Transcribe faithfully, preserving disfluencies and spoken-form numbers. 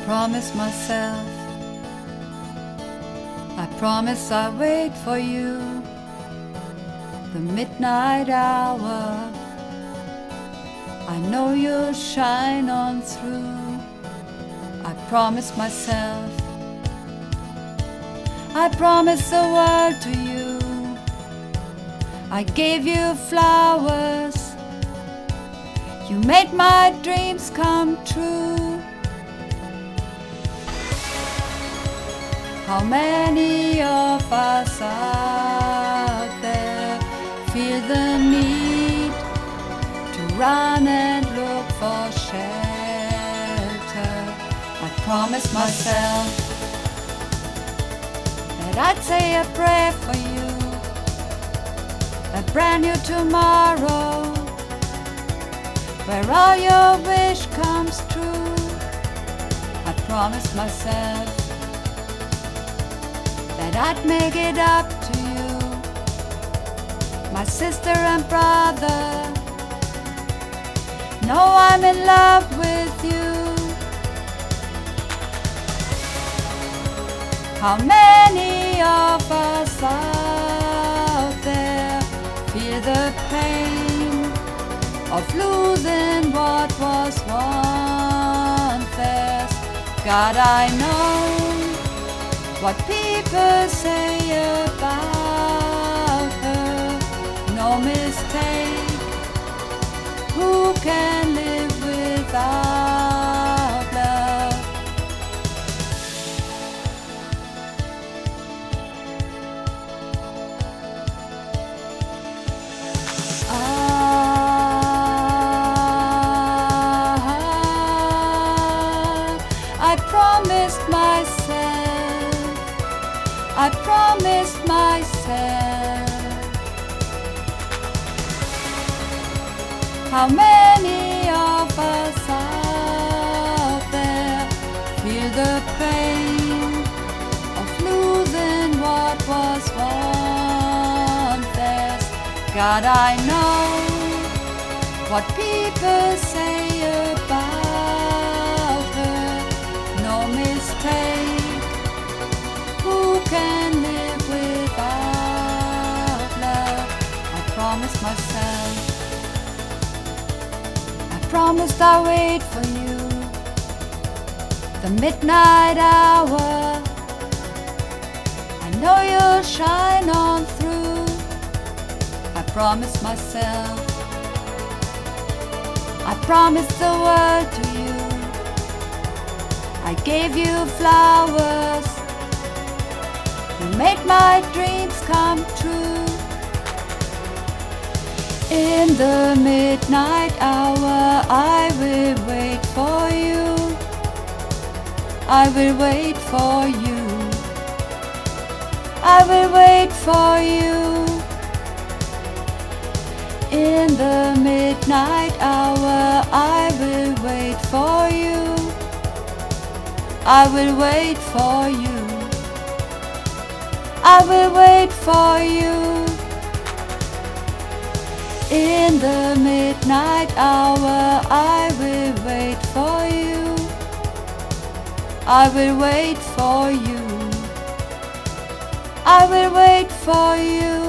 promise myself, I promise I'll wait for you. The midnight hour, I know you'll shine on through. I promise myself, I promise the world to you. I gave you flowers, you made my dreams come true. How many of us out there feel the need to run and look for shelter? I promise myself that I'd say a prayer for you, a brand new tomorrow where all your wish comes true. I promise myself that I'd make it up to you, my sister and brother. Know I'm in love with you. How many of us out there feel the pain of losing what was once theirs? God, I know what people say about her. No mistake, who can live without love? Ah, I promised myself, I promised myself. How many of us out there feel the pain of losing what was once theirs? God, I know what people say about her. No mistake, who can live without love? I promised myself, I promised I'll wait for you. The midnight hour, I know you'll shine on through. I promised myself, I promised the world to you. I gave you flowers, you made my dreams come true. In the midnight hour, I will wait for you. I will wait for you. I will wait for you. In the midnight hour, I will wait for you. I will wait for you. I will wait for you. In the midnight hour, I will wait for you. I will wait for you. I will wait for you.